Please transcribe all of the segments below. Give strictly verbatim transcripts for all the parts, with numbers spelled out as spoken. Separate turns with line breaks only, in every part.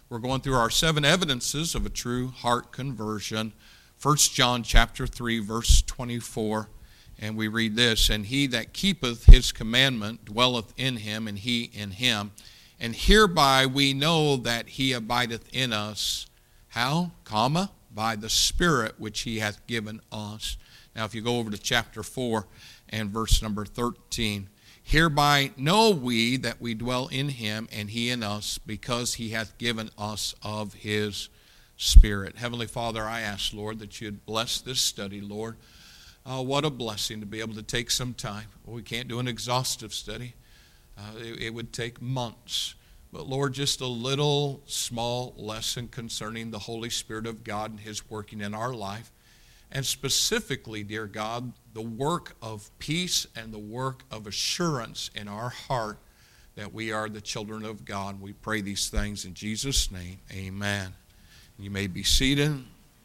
We're going through our seven evidences of a true heart conversion. First John chapter three, verse twenty-four, and we read this, "And he that keepeth his commandment dwelleth in him, and he in him. And hereby we know that he abideth in us." How? Comma, by the Spirit which he hath given us. Now if you go over to chapter four and verse number thirteen, "Hereby know we that we dwell in him, and he in us, because he hath given us of his Spirit." Heavenly Father, I ask, Lord, that you'd bless this study, Lord. Uh, what a blessing to be able to take some time. Well, we can't do an exhaustive study. Uh, it, it would take months. But Lord, just a little small lesson concerning the Holy Spirit of God and his working in our life. And specifically, dear God, the work of peace and the work of assurance in our heart that we are the children of God. We pray these things in Jesus' name. Amen. You may be seated.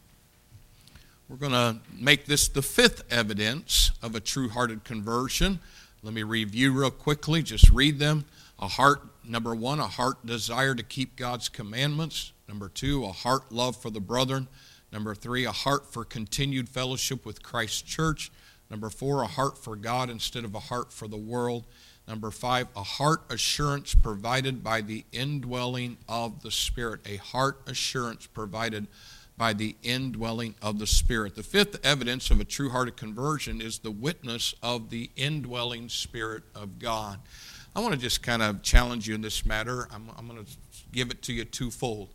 We're going to make this the fifth evidence of a true-hearted conversion. Let me review real quickly. Just read them. A heart, number one, a heart desire to keep God's commandments. Number two, a heart love for the brethren. Number three, a heart for continued fellowship with Christ's church. Number four, a heart for God instead of a heart for the world. Number five, a heart assurance provided by the indwelling of the Spirit. A heart assurance provided by the indwelling of the Spirit. The fifth evidence of a true-hearted conversion is the witness of the indwelling Spirit of God. I want to just kind of challenge you in this matter. I'm, I'm going to give it to you twofold.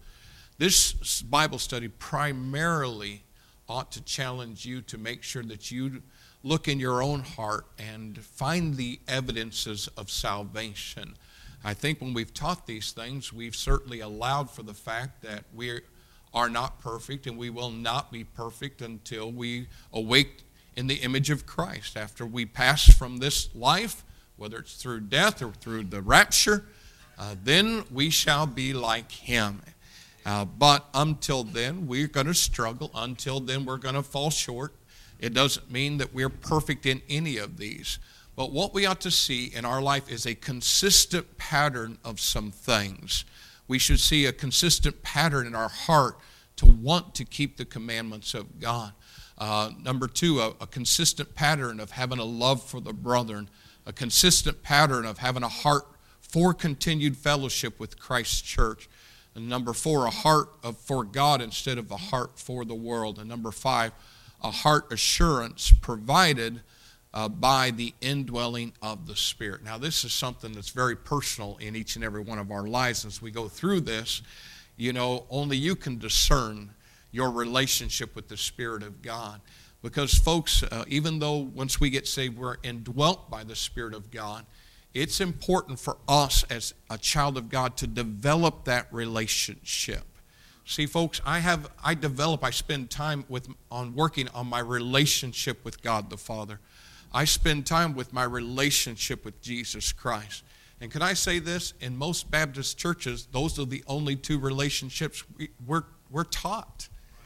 This Bible study primarily ought to challenge you to make sure that you look in your own heart and find the evidences of salvation. I think when we've taught these things, we've certainly allowed for the fact that we are not perfect, and we will not be perfect until we awake in the image of Christ. After we pass from this life, whether it's through death or through the rapture, uh, then we shall be like him. Uh, but until then, we're going to struggle. Until then, we're going to fall short. It doesn't mean that we're perfect in any of these. But what we ought to see in our life is a consistent pattern of some things. We should see a consistent pattern in our heart to want to keep the commandments of God. Uh, number two, a, a consistent pattern of having a love for the brethren. A consistent pattern of having a heart for continued fellowship with Christ's church. And number four, a heart of, for God instead of a heart for the world. And number five, a heart assurance provided uh, by the indwelling of the Spirit. Now, this is something that's very personal in each and every one of our lives. As we go through this, you know, only you can discern your relationship with the Spirit of God. Because, folks, uh, even though once we get saved, we're indwelt by the Spirit of God, it's important for us as a child of God to develop that relationship. See, folks, I have, I develop, I spend time with on working on my relationship with God the Father. I spend time with my relationship with Jesus Christ. And can I say this? In most Baptist churches, those are the only two relationships we, we're, we're taught.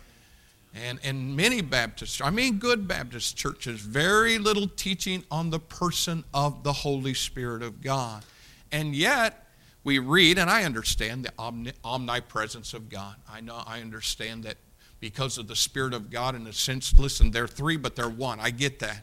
And in many Baptist, I mean good Baptist churches, very little teaching on the person of the Holy Spirit of God. And yet, we read, and I understand the omni- omnipresence of God. I know, I understand that because of the Spirit of God, in a sense, listen, they're three, but they're one. I get that.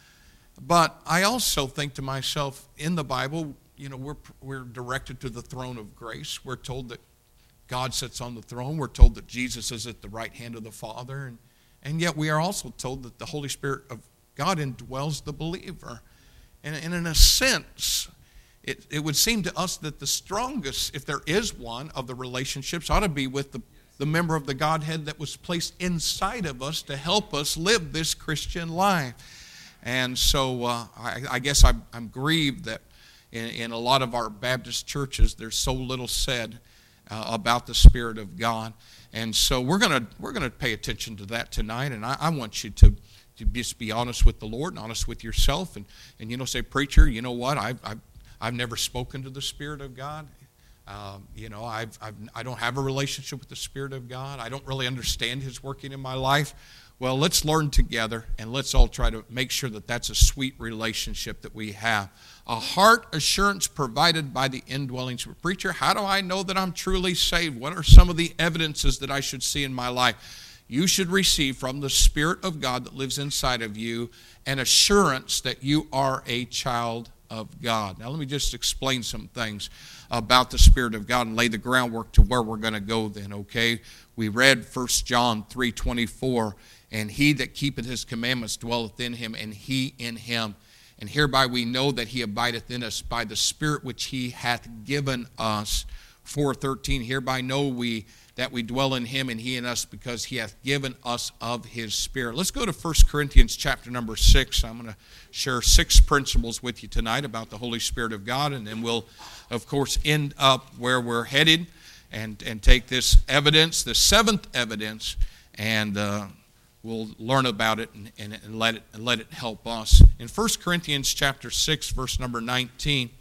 But I also think to myself, in the Bible, you know, we're we're directed to the throne of grace. We're told that God sits on the throne. We're told that Jesus is at the right hand of the Father. And, and yet we are also told that the Holy Spirit of God indwells the believer. And, and in a sense, it, it would seem to us that the strongest, if there is one, of the relationships ought to be with the, the member of the Godhead that was placed inside of us to help us live this Christian life. And so uh, I, I guess I'm, I'm grieved that in, in a lot of our Baptist churches, there's so little said Uh, about the Spirit of God. And so we're going to we're going to pay attention to that tonight, and I, I want you to, to just be honest with the Lord and honest with yourself, and, and you know, say, preacher, you know what, I've, I've, I've never spoken to the Spirit of God. Um, you know, I've, I've, I don't have a relationship with the Spirit of God. I don't really understand His working in my life. Well, let's learn together, and let's all try to make sure that that's a sweet relationship that we have. A heart assurance provided by the indwelling Spirit. Preacher, how do I know that I'm truly saved? What are some of the evidences that I should see in my life? You should receive from the Spirit of God that lives inside of you an assurance that you are a child of God. Now, let me just explain some things about the Spirit of God and lay the groundwork to where we're going to go then, okay? We read First John three twenty-four, and he that keepeth his commandments dwelleth in him, and he in him. And hereby we know that he abideth in us by the Spirit which he hath given us. four thirteen, hereby know we that we dwell in him and he in us, because he hath given us of his Spirit. Let's go to First Corinthians chapter number six. I'm going to share six principles with you tonight about the Holy Spirit of God, and then we'll, of course, end up where we're headed and, and take this evidence, the seventh evidence, and uh, we'll learn about it and, and, and, let it and let it help us. In First Corinthians chapter six, verse number nineteen,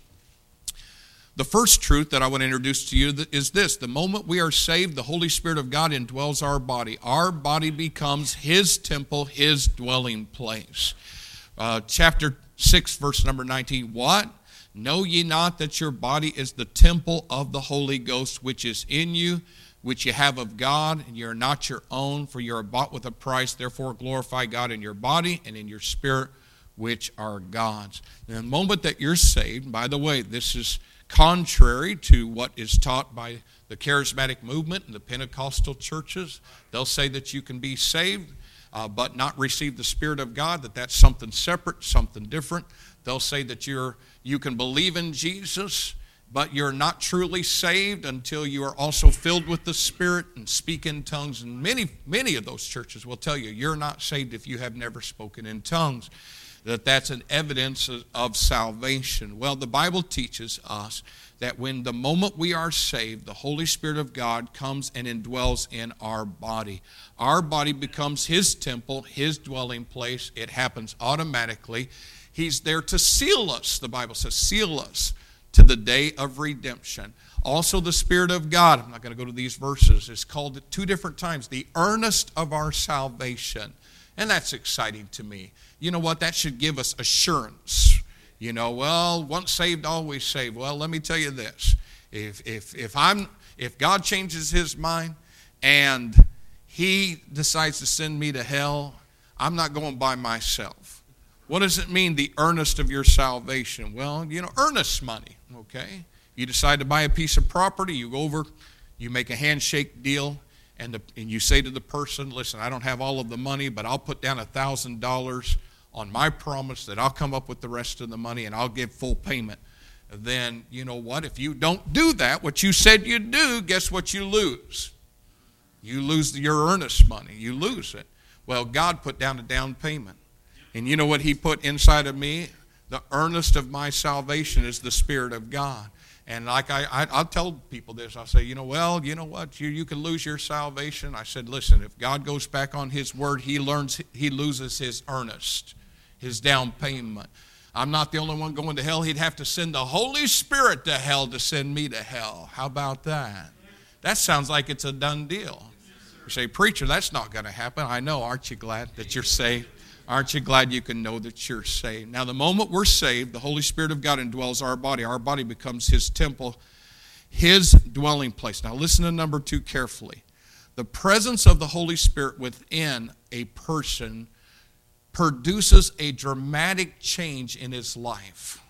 the first truth that I want to introduce to you is this. The moment we are saved, the Holy Spirit of God indwells our body. Our body becomes His temple, His dwelling place. Uh, chapter six, verse number nineteen. What? Know ye not that your body is the temple of the Holy Ghost, which is in you, which you have of God, and ye are not your own, for you are bought with a price. Therefore glorify God in your body and in your spirit, which are God's. And the moment that you're saved, by the way, this is contrary to what is taught by the charismatic movement and the Pentecostal churches. They'll say that you can be saved uh, but not receive the Spirit of God, that that's something separate, something different. They'll say that you're you can believe in Jesus, but you're not truly saved until you are also filled with the Spirit and speak in tongues. And many, many of those churches will tell you you're not saved if you have never spoken in tongues, that that's an evidence of salvation. Well, the Bible teaches us that when the moment we are saved, the Holy Spirit of God comes and indwells in our body. Our body becomes His temple, His dwelling place. It happens automatically. He's there to seal us, the Bible says, seal us to the day of redemption. Also, the Spirit of God, I'm not going to go to these verses, is called at two different times the earnest of our salvation. And that's exciting to me. You know what? That should give us assurance. You know, well, once saved, always saved. Well, let me tell you this. If if if I'm if God changes His mind and He decides to send me to hell, I'm not going by myself. What does it mean, the earnest of your salvation? Well, you know, earnest money, okay? You decide to buy a piece of property, you go over, you make a handshake deal, and, the, and you say to the person, listen, I don't have all of the money, but I'll put down one thousand dollars on my promise that I'll come up with the rest of the money and I'll give full payment. Then, you know what? If you don't do that, what you said you'd do, guess what you lose? You lose your earnest money. You lose it. Well, God put down a down payment. And you know what He put inside of me? The earnest of my salvation is the Spirit of God. And like I, I, I'll tell people this. I'll say, you know, well, you know what? You, you can lose your salvation. I said, listen, if God goes back on His word, He learns, He loses His earnest, His down payment. I'm not the only one going to hell. He'd have to send the Holy Spirit to hell to send me to hell. How about that? That sounds like it's a done deal. You say, preacher, that's not going to happen. I know. Aren't you glad that you're saved? Aren't you glad you can know that you're saved? Now, the moment we're saved, the Holy Spirit of God indwells our body. Our body becomes His temple, His dwelling place. Now, listen to number two carefully. The presence of the Holy Spirit within a person produces a dramatic change in his life.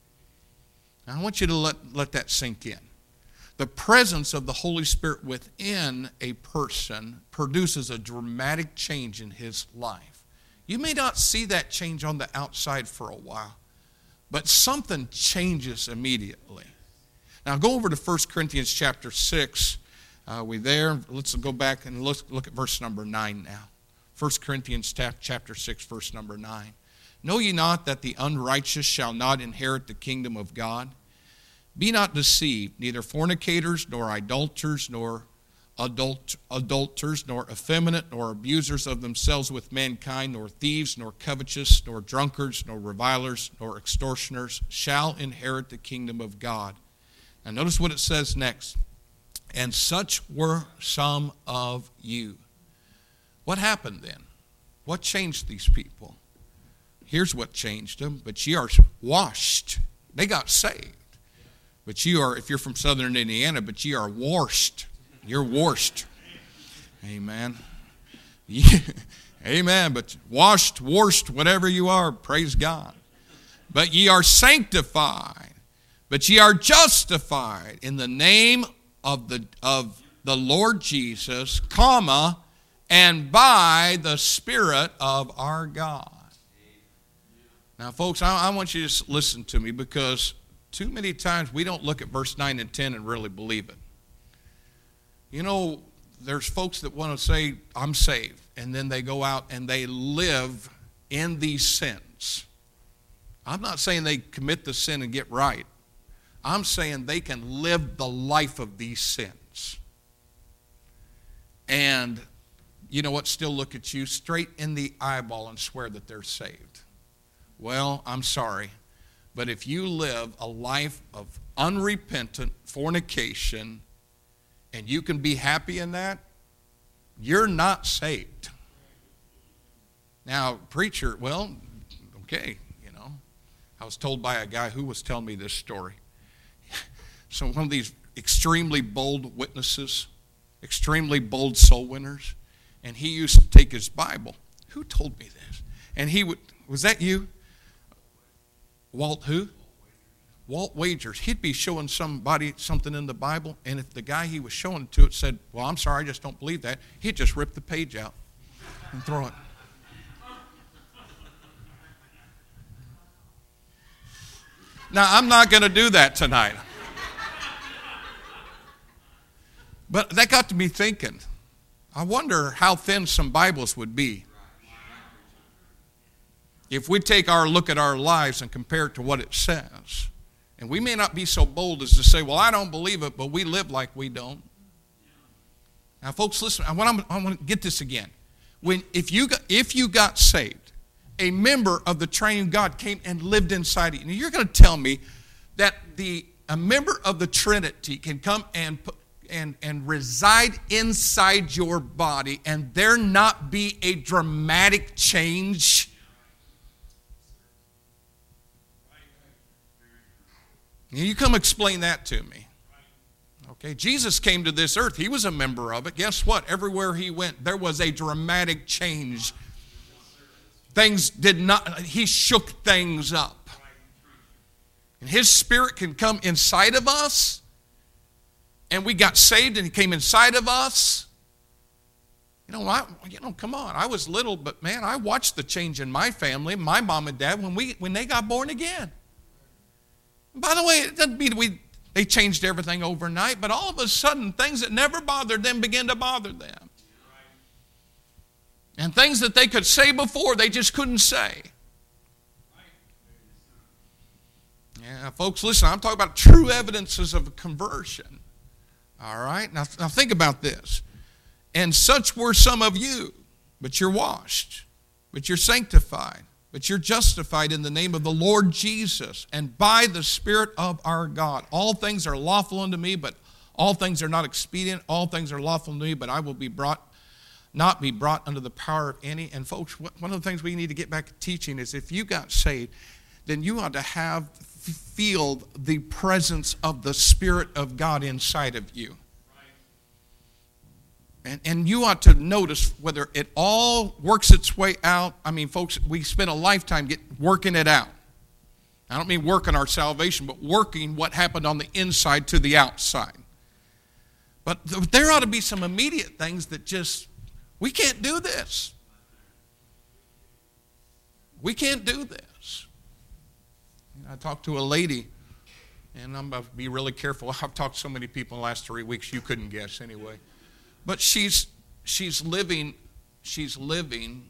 Now, I want you to let, let that sink in. The presence of the Holy Spirit within a person produces a dramatic change in his life. You may not see that change on the outside for a while, but something changes immediately. Now go over to First Corinthians chapter six. Uh, we there? Let's go back and look, look at verse number nine now. First Corinthians chapter six, verse number nine. Know ye not that the unrighteous shall not inherit the kingdom of God? Be not deceived, neither fornicators, nor idolaters, nor Adult, adulterers, nor effeminate, nor abusers of themselves with mankind, nor thieves, nor covetous, nor drunkards, nor revilers, nor extortioners shall inherit the kingdom of God. And notice what it says next. And such were some of you. What happened then? What changed these people? Here's what changed them. But ye are washed. They got saved. But you are, if you're from southern Indiana, but ye are washed. You're washed. Amen. Yeah. Amen. But washed, washed, whatever you are, praise God. But ye are sanctified. But ye are justified in the name of the of the Lord Jesus, comma, and by the Spirit of our God. Now, folks, I, I want you to just listen to me, because too many times we don't look at verse nine and ten and really believe it. You know, there's folks that want to say, I'm saved, and then they go out and they live in these sins. I'm not saying they commit the sin and get right. I'm saying they can live the life of these sins. And you know what? Still look at you straight in the eyeball and swear that they're saved. Well, I'm sorry. But if you live a life of unrepentant fornication and you can be happy in that, you're not saved. Now, preacher, well, okay, you know. I was told by a guy who was telling me this story. So one of these extremely bold witnesses, extremely bold soul winners, and he used to take his Bible. Who told me this? And he would, was that you? Walt who? Walt Wagers. He'd be showing somebody something in the Bible, and if the guy he was showing it to it said, well, I'm sorry, I just don't believe that, he'd just rip the page out and throw it. Now, I'm not going to do that tonight. But that got to me thinking, I wonder how thin some Bibles would be if we take our look at our lives and compare it to what it says. And we may not be so bold as to say, well, I don't believe it, but we live like we don't. Now, folks, listen, I want, I want to get this again. When, if, you got, if you got saved, a member of the triune God came and lived inside of you. Now, you're going to tell me that the a member of the Trinity can come and put And, and reside inside your body and there not be a dramatic change? You come explain that to me. Okay, Jesus came to this earth. He was a member of it. Guess what? Everywhere he went, there was a dramatic change. Things did not, he shook things up. And his Spirit can come inside of us. And we got saved and he came inside of us. You know, I, you know, come on. I was little, but man, I watched the change in my family, my mom and dad, when we when they got born again. And by the way, it doesn't mean we they changed everything overnight, but all of a sudden, things that never bothered them began to bother them. And things that they could say before, they just couldn't say. Yeah, folks, listen, I'm talking about true evidences of conversion. All right, now, now think about this. And such were some of you, but you're washed, but you're sanctified, but you're justified in the name of the Lord Jesus and by the Spirit of our God. All things are lawful unto me, but all things are not expedient. All things are lawful unto me, but I will be brought, not be brought under the power of any. And folks, one of the things we need to get back to teaching is if you got saved, then you ought to have feel the presence of the Spirit of God inside of you. And, and you ought to notice whether it all works its way out. I mean, folks, we spend a lifetime get, working it out. I don't mean working our salvation, but working what happened on the inside to the outside. But th- there ought to be some immediate things that just, we can't do this. We can't do this. I talked to a lady, and I'm about to be really careful. I've talked to so many people in the last three weeks, you couldn't guess anyway. But she's she's living, she's living,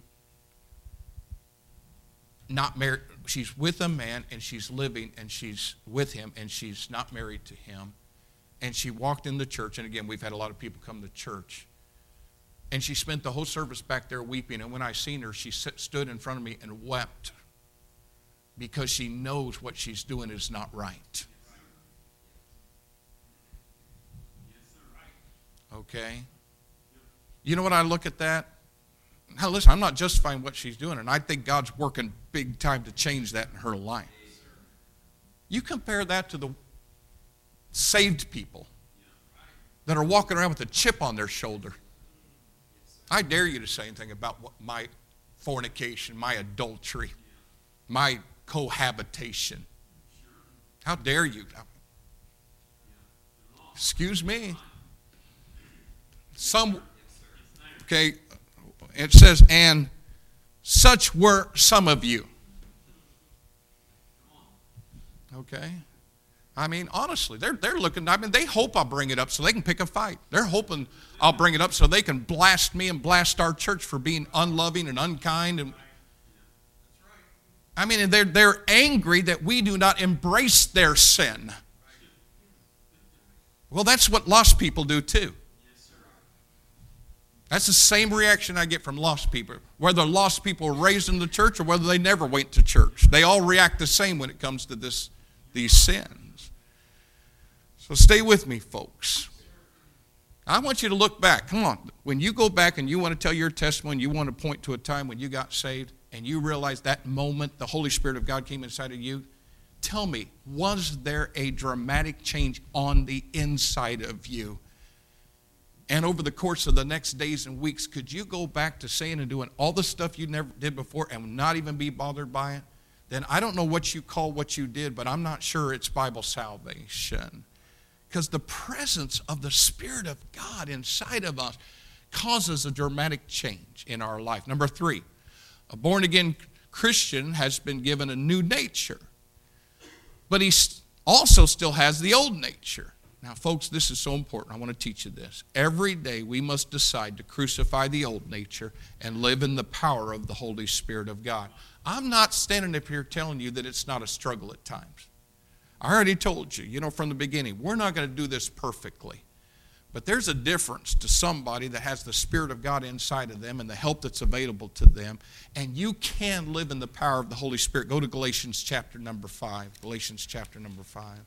not married. She's with a man, and she's living, and she's with him, and she's not married to him. And she walked in the church, and again, we've had a lot of people come to church. And she spent the whole service back there weeping. And when I seen her, she sit, stood in front of me and wept because she knows what she's doing is not right. Okay? You know what I look at that? Now listen, I'm not justifying what she's doing, and I think God's working big time to change that in her life. You compare that to the saved people that are walking around with a chip on their shoulder. I dare you to say anything about what my fornication, my adultery, my cohabitation. How dare you? Excuse me. Some, okay, it says, and such were some of you. Okay? I mean, honestly, they're, they're looking, I mean, they hope I'll bring it up so they can pick a fight. They're hoping I'll bring it up so they can blast me and blast our church for being unloving and unkind. And I mean, they're, they're angry that we do not embrace their sin. Well, that's what lost people do too. That's the same reaction I get from lost people. Whether lost people were raised in the church or whether they never went to church. They all react the same when it comes to this, these sins. So stay with me, folks. I want you to look back. Come on. When you go back and you want to tell your testimony, you want to point to a time when you got saved and you realize that moment the Holy Spirit of God came inside of you, tell me, was there a dramatic change on the inside of you? And over the course of the next days and weeks, could you go back to saying and doing all the stuff you never did before and not even be bothered by it? Then I don't know what you call what you did, but I'm not sure it's Bible salvation. Because the presence of the Spirit of God inside of us causes a dramatic change in our life. Number three, a born-again Christian has been given a new nature. But he also still has the old nature. Now, folks, this is so important. I want to teach you this. Every day we must decide to crucify the old nature and live in the power of the Holy Spirit of God. I'm not standing up here telling you that it's not a struggle at times. I already told you, you know, from the beginning, we're not going to do this perfectly. But there's a difference to somebody that has the Spirit of God inside of them and the help that's available to them. And you can live in the power of the Holy Spirit. Go to Galatians chapter number five. Galatians chapter number five.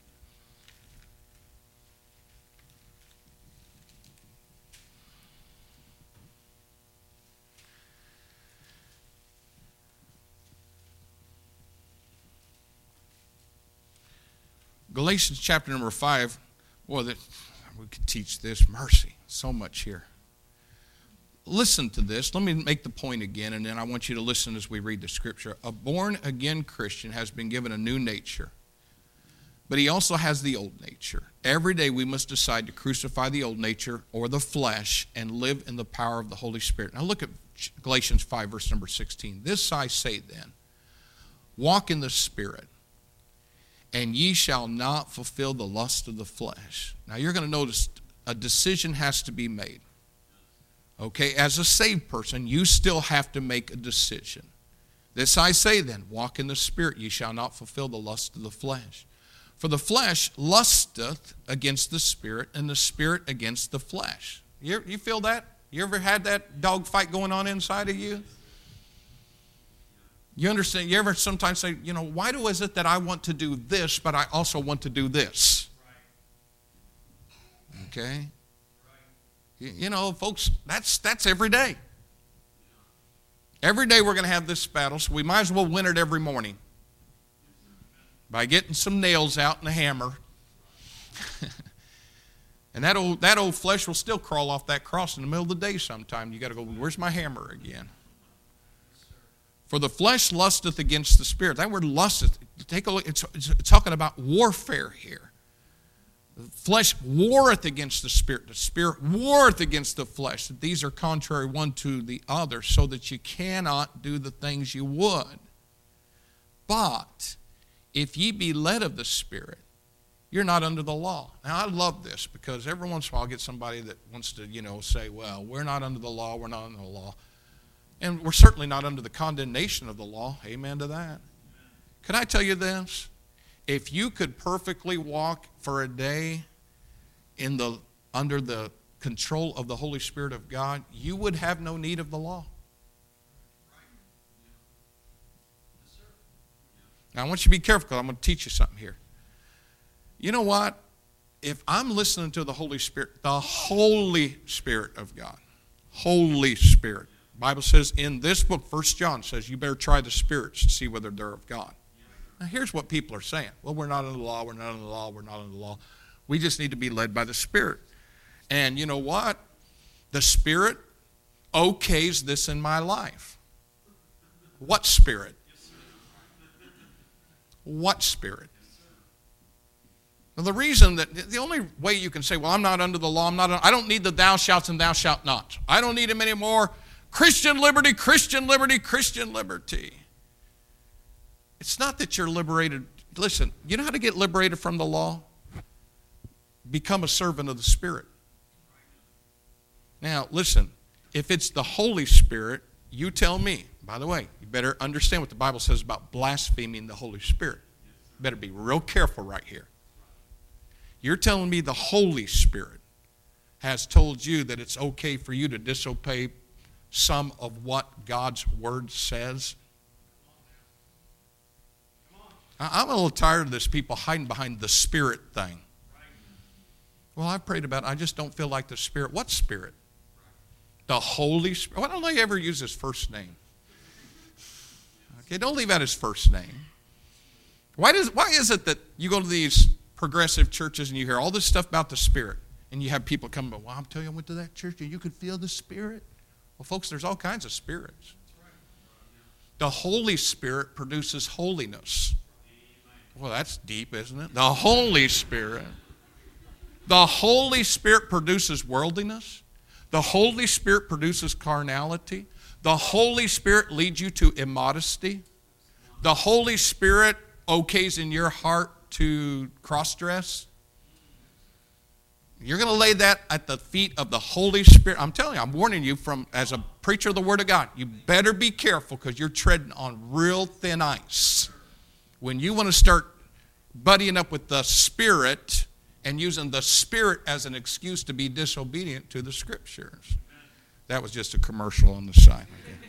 Galatians chapter number five, boy, that, we could teach this. Mercy, so much here. Listen to this. Let me make the point again, and then I want you to listen as we read the scripture. A born-again Christian has been given a new nature, but he also has the old nature. Every day we must decide to crucify the old nature or the flesh and live in the power of the Holy Spirit. Now look at Galatians five, verse number sixteen. This I say then, walk in the Spirit, and ye shall not fulfill the lust of the flesh. Now you're going to notice a decision has to be made. Okay, as a saved person, you still have to make a decision. This I say then, walk in the Spirit, ye shall not fulfill the lust of the flesh. For the flesh lusteth against the Spirit, and the Spirit against the flesh. You, you feel that? You ever had that dog fight going on inside of you? You understand? You ever sometimes say, you know, why do is it that I want to do this, but I also want to do this? Okay? You, you know, folks, that's that's every day. Every day we're going to have this battle, so we might as well win it every morning by getting some nails out and a hammer. And that old that old flesh will still crawl off that cross in the middle of the day sometime. You got to go, where's my hammer again? For the flesh lusteth against the Spirit. That word lusteth, take a look, it's, it's talking about warfare here. The flesh warreth against the Spirit. The Spirit warreth against the flesh. These are contrary one to the other, so that you cannot do the things you would. But if ye be led of the Spirit, you're not under the law. Now, I love this because every once in a while I get somebody that wants to, you know, say, well, we're not under the law, we're not under the law. And we're certainly not under the condemnation of the law. Amen to that. Can I tell you this? If you could perfectly walk for a day in the under the control of the Holy Spirit of God, you would have no need of the law. Now, I want you to be careful because I'm going to teach you something here. You know what? if I'm listening to the Holy Spirit, the Holy Spirit of God, Holy Spirit. The Bible says in this book, First John says, you better try the spirits to see whether they're of God. Now here's what people are saying. Well, we're not under the law, we're not under the law, we're not under the law. We just need to be led by the Spirit. And you know what? The Spirit okays this in my life. What Spirit? What Spirit? Now, the reason that, the only way you can say, well, I'm not under the law, I'm not, I don't need the thou shalt and thou shalt not. I don't need them anymore. Christian liberty, Christian liberty, Christian liberty. It's not that you're liberated. Listen, you know how to get liberated from the law? Become a servant of the Spirit. Now, listen, if it's the Holy Spirit, you tell me. By the way, you better understand what the Bible says about blaspheming the Holy Spirit. You better be real careful right here. You're telling me the Holy Spirit has told you that it's okay for you to disobey some of what God's Word says? I'm a little tired of this people hiding behind the Spirit thing. Well, I've prayed about it. I just don't feel like the Spirit. What Spirit? The Holy Spirit. Why don't they ever use his first name? Okay, don't leave out his first name. Why does? Why is it that you go to these progressive churches and you hear all this stuff about the Spirit, and you have people come, well, I'm telling you, I went to that church and you could feel the Spirit. Well, folks, there's all kinds of spirits. The Holy Spirit produces holiness. Well, that's deep, isn't it? The Holy Spirit. The Holy Spirit produces worldliness. The Holy Spirit produces carnality. The Holy Spirit leads you to immodesty. The Holy Spirit okays in your heart to cross-dress. You're going to lay that at the feet of the Holy Spirit. I'm telling you, I'm warning you from, as a preacher of the Word of God, you better be careful because you're treading on real thin ice. When you want to start buddying up with the Spirit and using the Spirit as an excuse to be disobedient to the Scriptures. That was just a commercial on the side. Okay.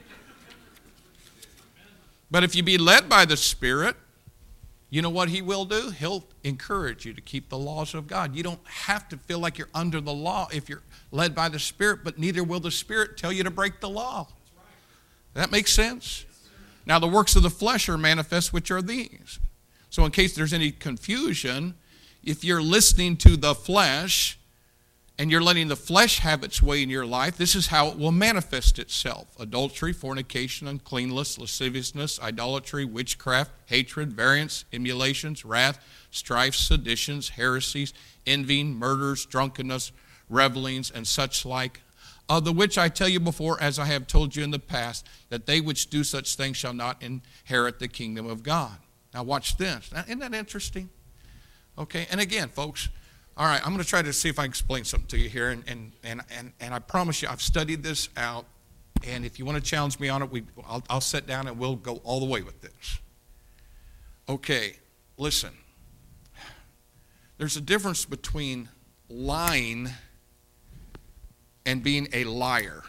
But if you be led by the Spirit, you know what He will do? He'll encourage you to keep the laws of God. You don't have to feel like you're under the law if you're led by the Spirit, but neither will the Spirit tell you to break the law. That makes sense? Now, the works of the flesh are manifest, which are these. So in case there's any confusion, if you're listening to the flesh and you're letting the flesh have its way in your life, this is how it will manifest itself. Adultery, fornication, uncleanness, lasciviousness, idolatry, witchcraft, hatred, variance, emulations, wrath, strife, seditions, heresies, envying, murders, drunkenness, revelings, and such like, of the which I tell you before, as I have told you in the past, that they which do such things shall not inherit the kingdom of God. Now watch this. Now, isn't that interesting? Okay, and again, folks, all right, I'm going to try to see if I can explain something to you here, and and and and, and I promise you, I've studied this out, and if you want to challenge me on it, we I'll, I'll sit down and we'll go all the way with this. Okay, listen. There's a difference between lying and being a liar.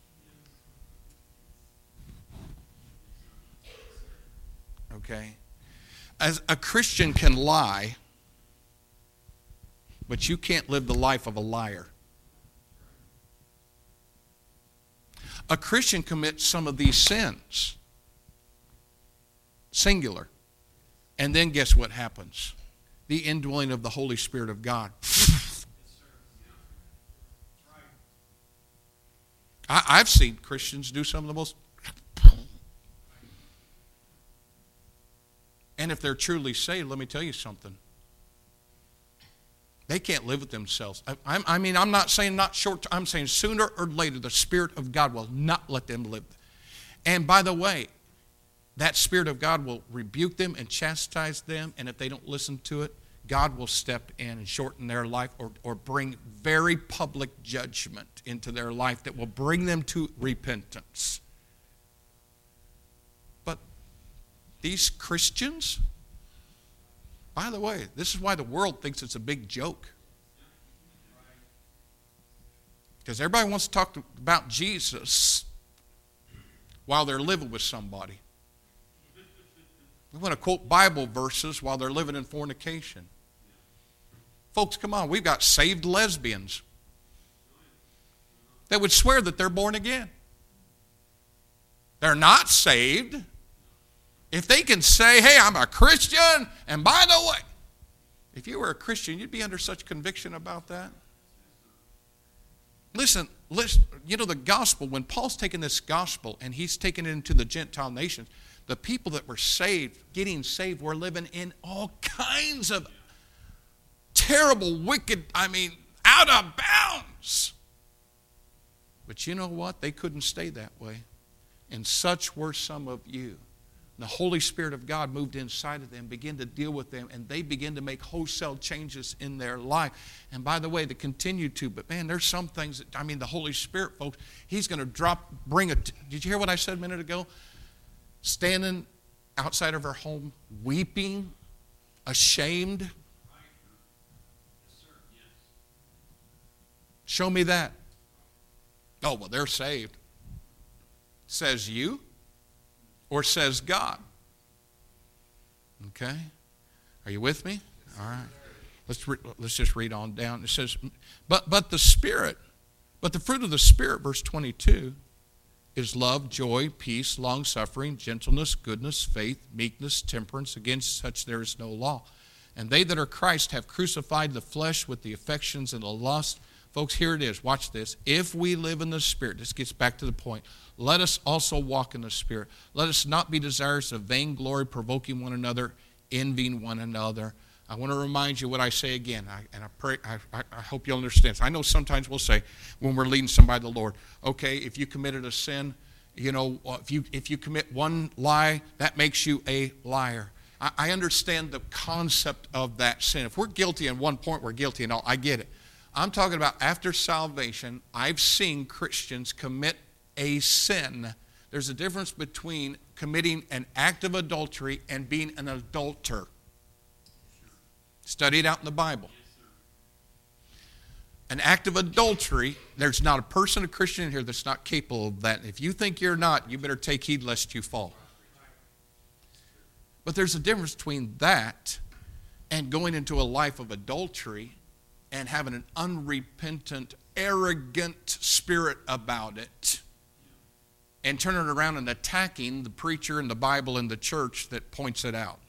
Okay? As a Christian can lie, but you can't live the life of a liar. A Christian commits some of these sins, singular, and then guess what happens? The indwelling of the Holy Spirit of God. I, I've seen Christians do some of the most, and if they're truly saved, let me tell you something. They can't live with themselves. I, I, I mean, I'm not saying not short, I'm saying sooner or later the Spirit of God will not let them live. And by the way, that Spirit of God will rebuke them and chastise them, and if they don't listen to it, God will step in and shorten their life or, or bring very public judgment into their life that will bring them to repentance. But these Christians, by the way, this is why the world thinks it's a big joke. Because everybody wants to talk to, about Jesus while they're living with somebody. We want to quote Bible verses while they're living in fornication. Folks, come on, we've got saved lesbians that would swear that they're born again. They're not saved. If they can say, hey, I'm a Christian, and by the way, if you were a Christian, you'd be under such conviction about that. Listen, listen, you know, the gospel, when Paul's taking this gospel and he's taking it into the Gentile nations, the people that were saved, getting saved, were living in all kinds of terrible, wicked, I mean, out of bounds. But you know what? They couldn't stay that way. And such were some of you. The Holy Spirit of God moved inside of them, began to deal with them, and they began to make wholesale changes in their life. And by the way, they continue to. But man, there's some things that, I mean, the Holy Spirit, folks, He's going to drop, bring a, did you hear what I said a minute ago? Standing outside of her home, weeping, ashamed. Show me that. Oh, well, they're saved. Says you? Or says God? Okay. Are you with me? All right. Let's re- let's just read on down. It says, but but the Spirit, but the fruit of the Spirit, verse twenty-two, is love, joy, peace, long-suffering, gentleness, goodness, faith, meekness, temperance. Against such there is no law. And they that are Christ have crucified the flesh with the affections and the lust. Folks, here it is. Watch this. If we live in the Spirit, this gets back to the point. Let us also walk in the Spirit. Let us not be desirous of vainglory, provoking one another, envying one another. I want to remind you what I say again, I, and I pray. I, I hope you'll understand. I know sometimes we'll say when we're leading somebody to the Lord, okay, if you committed a sin, you know, if you if you commit one lie, that makes you a liar. I, I understand the concept of that sin. If we're guilty at one point, we're guilty and all. I get it. I'm talking about after salvation, I've seen Christians commit a sin. There's a difference between committing an act of adultery and being an adulterer. Study it out in the Bible. An act of adultery, there's not a person, a Christian in here that's not capable of that. If you think you're not, you better take heed lest you fall. But there's a difference between that and going into a life of adultery and having an unrepentant, arrogant spirit about it, and turning around and attacking the preacher and the Bible and the church that points it out.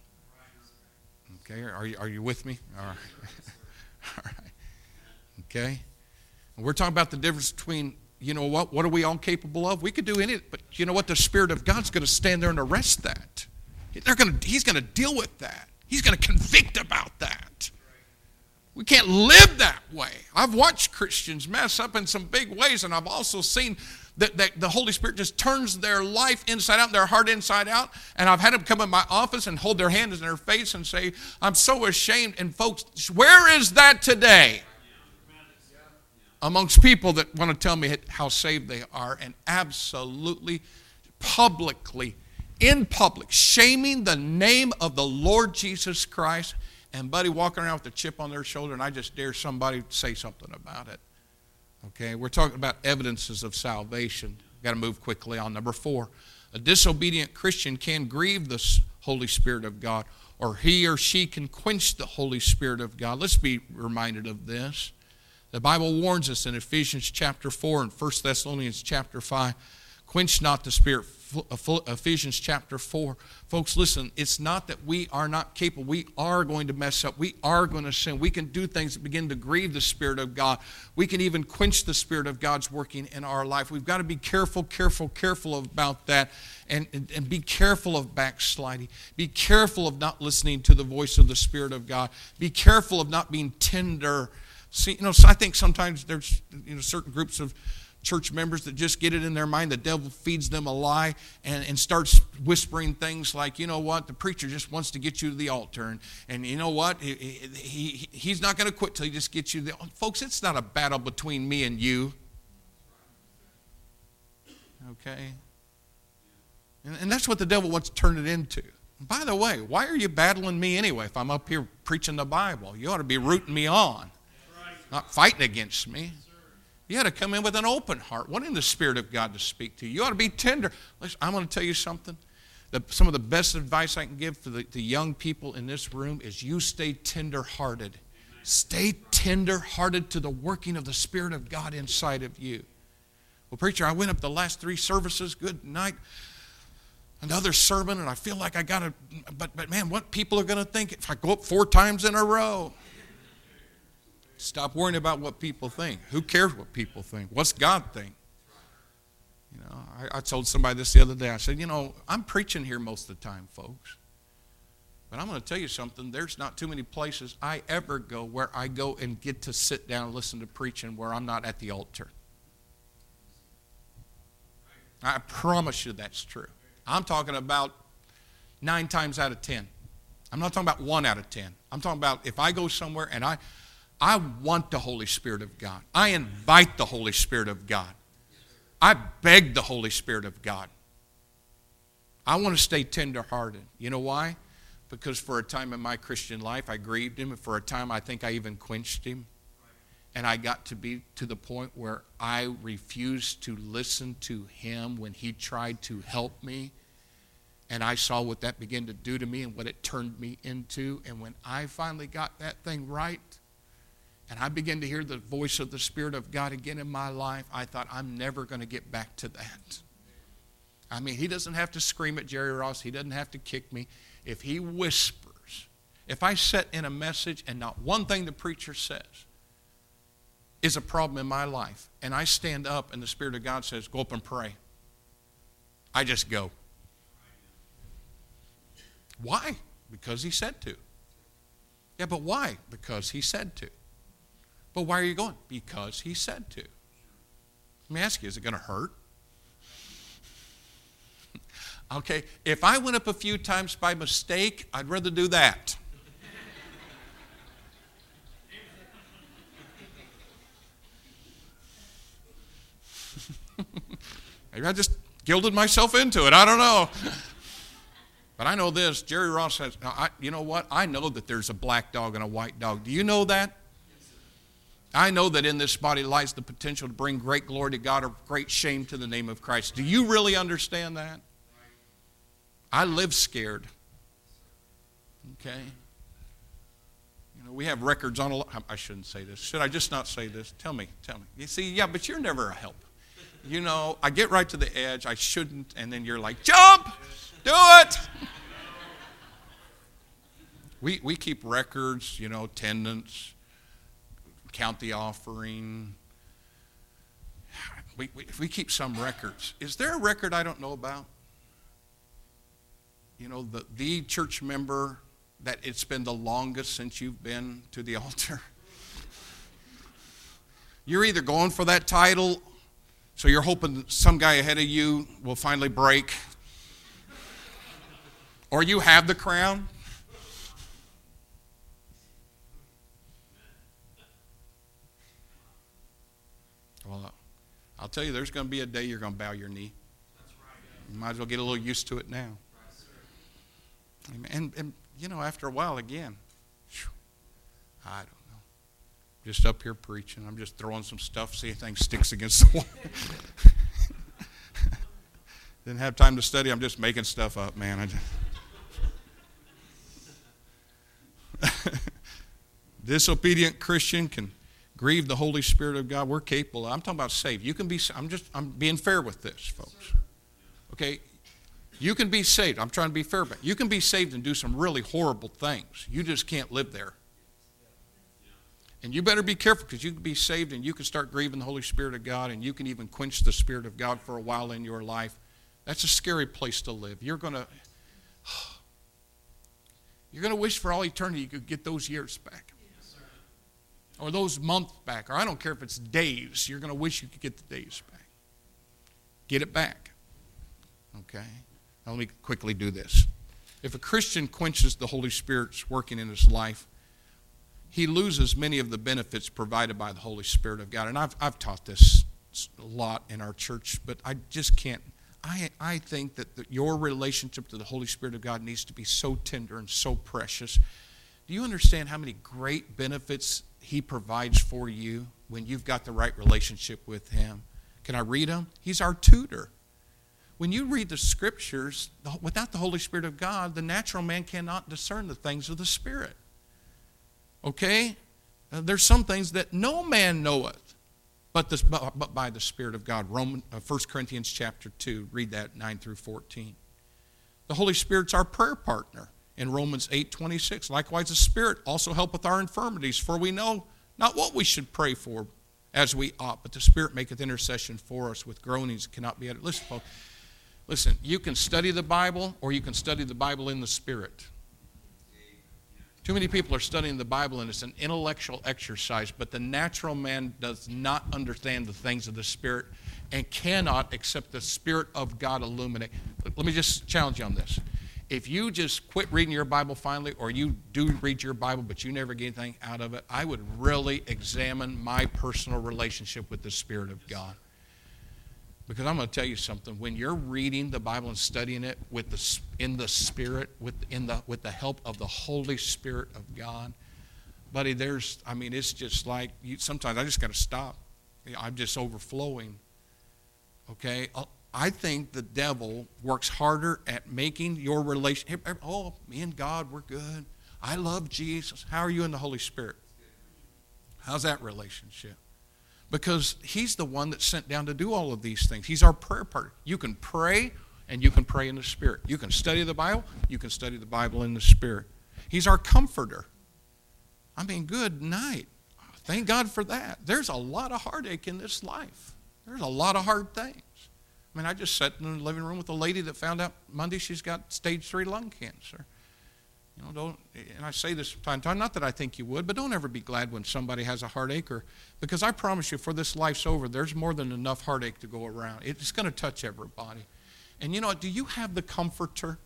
Okay, are you, are you with me? All right. All right. Okay. And we're talking about the difference between, you know what, what are we all capable of? We could do anything, but you know what? The Spirit of God's going to stand there and arrest that. They're going to, he's going to deal with that. He's going to convict about that. We can't live that way. I've watched Christians mess up in some big ways, and I've also seen that, that the Holy Spirit just turns their life inside out, their heart inside out, and I've had them come in my office and hold their hands in their face and say, I'm so ashamed. And folks, where is that today? Amongst people that want to tell me how saved they are, and absolutely, publicly, in public, shaming the name of the Lord Jesus Christ, and buddy walking around with a chip on their shoulder, and I just dare somebody to say something about it. Okay, we're talking about evidences of salvation. We've got to move quickly on. Number four, a disobedient Christian can grieve the Holy Spirit of God, or he or she can quench the Holy Spirit of God. Let's be reminded of this. The Bible warns us in Ephesians chapter four and First Thessalonians chapter five, quench not the Spirit. Ephesians chapter four. Folks, listen, it's not that we are not capable. We are going to mess up. We are going to sin. We can do things that begin to grieve the Spirit of God. We can even quench the Spirit of God's working in our life. We've got to be careful, careful, careful about that, and, and, and be careful of backsliding. Be careful of not listening to the voice of the Spirit of God. Be careful of not being tender. See, you know, so I think sometimes there's, you know, certain groups of church members that just get it in their mind. The devil feeds them a lie and, and starts whispering things like, you know what, the preacher just wants to get you to the altar. And, and you know what, he, he, he's not going to quit till he just gets you to the altar. Folks, it's not a battle between me and you. Okay? And, and that's what the devil wants to turn it into. By the way, why are you battling me anyway if I'm up here preaching the Bible? You ought to be rooting me on, not fighting against me. You ought to come in with an open heart, wanting the Spirit of God to speak to you. You ought to be tender. Listen, I'm going to tell you something. The, some of the best advice I can give to the, the young people in this room is you stay tender-hearted. Stay tender-hearted to the working of the Spirit of God inside of you. Well, preacher, I went up the last three services. Good night. Another sermon, and I feel like I got to, but, but man, what people are going to think if I go up four times in a row? Stop worrying about what people think. Who cares what people think? What's God think? You know, I, I told somebody this the other day. I said, you know, I'm preaching here most of the time, folks. But I'm going to tell you something. There's not too many places I ever go where I go and get to sit down and listen to preaching where I'm not at the altar. I promise you that's true. I'm talking about nine times out of ten. I'm not talking about one out of ten. I'm talking about if I go somewhere and I, I want the Holy Spirit of God. I invite the Holy Spirit of God. I beg the Holy Spirit of God. I want to stay tender-hearted. You know why? Because for a time in my Christian life, I grieved him. And for a time, I think I even quenched him. And I got to be to the point where I refused to listen to him when he tried to help me. And I saw what that began to do to me and what it turned me into. And when I finally got that thing right, and I began to hear the voice of the Spirit of God again in my life, I thought, I'm never going to get back to that. I mean, he doesn't have to scream at Jerry Ross. He doesn't have to kick me. If he whispers, if I sit in a message and not one thing the preacher says is a problem in my life, and I stand up and the Spirit of God says, go up and pray, I just go. Why? Because he said to. Yeah, but why? Because he said to. But why are you going? Because he said to. Let me ask you, is it going to hurt? Okay, if I went up a few times by mistake, I'd rather do that. Maybe I just guilted myself into it. I don't know. But I know this. Jerry Ross says, I, you know what? I know that there's a black dog and a white dog. Do you know that? I know that in this body lies the potential to bring great glory to God or great shame to the name of Christ. Do you really understand that? I live scared. Okay? You know, we have records on a lot. I shouldn't say this. Should I just not say this? Tell me, tell me. You see, yeah, but you're never a help. You know, I get right to the edge. I shouldn't, and then you're like, jump! Do it! We we keep records, you know, attendance, count the offering. We, we, we keep some records. Is there a record I don't know about? You know, the, the church member that it's been the longest since you've been to the altar. You're either going for that title, so you're hoping some guy ahead of you will finally break, or you have the crown. Well, I'll tell you, there's going to be a day you're going to bow your knee. You might as well get a little used to it now. And, and you know, after a while, again, whew, I don't know. Just up here preaching. I'm just throwing some stuff, see if anything sticks against the wall. Didn't have time to study. I'm just making stuff up, man. I just disobedient Christian can grieve the Holy Spirit of God. We're capable. I'm talking about saved. You can be. I'm just. I'm being fair with this, folks. Okay. You can be saved. I'm trying to be fair, but you can be saved and do some really horrible things. You just can't live there. And you better be careful, because you can be saved and you can start grieving the Holy Spirit of God, and you can even quench the Spirit of God for a while in your life. That's a scary place to live. You're going to you're going to wish for all eternity you could get those years back. Or those months back. Or I don't care if it's days. You're going to wish you could get the days back. Get it back. Okay? Now let me quickly do this. If a Christian quenches the Holy Spirit's working in his life, he loses many of the benefits provided by the Holy Spirit of God. And I've, I've taught this a lot in our church, but I just can't. I, I think that the, your relationship to the Holy Spirit of God needs to be so tender and so precious. Do you understand how many great benefits he provides for you when you've got the right relationship with him? Can I read them? He's our tutor. When you read the Scriptures, without the Holy Spirit of God, the natural man cannot discern the things of the Spirit. Okay? Uh, there's some things that no man knoweth, but, this, but by the Spirit of God. Roman, uh, First Corinthians chapter two, read that, nine through fourteen. The Holy Spirit's our prayer partner in Romans eight twenty-six. Likewise, the Spirit also helpeth our infirmities, for we know not what we should pray for as we ought, but the Spirit maketh intercession for us with groanings that cannot be uttered. Listen, folks, listen, you can study the Bible, or you can study the Bible in the Spirit. Too many people are studying the Bible, and it's an intellectual exercise, but the natural man does not understand the things of the Spirit and cannot accept the Spirit of God illuminate. Let me just challenge you on this. If you just quit reading your Bible finally, or you do read your Bible but you never get anything out of it, I would really examine my personal relationship with the Spirit of God. Because I'm going to tell you something. When you're reading the Bible and studying it with the in the Spirit, with in the with the help of the Holy Spirit of God, buddy, there's I mean, it's just like you, sometimes I just got to stop. You know, I'm just overflowing. Okay, I think the devil works harder at making your relation. Oh, me and God, we're good. I love Jesus. How are you in the Holy Spirit? How's that relationship? Because he's the one that's sent down to do all of these things. He's our prayer partner. You can pray, and you can pray in the Spirit. You can study the Bible. You can study the Bible in the Spirit. He's our comforter. I mean, good night. Thank God for that. There's a lot of heartache in this life. There's a lot of hard things. I mean, I just sat in the living room with a lady that found out Monday she's got stage three lung cancer. You know, don't, and I say this from time to time, not that I think you would, but don't ever be glad when somebody has a heartache, or, because I promise you, before this life's over, there's more than enough heartache to go around. It's going to touch everybody. And you know what? Do you have the Comforter?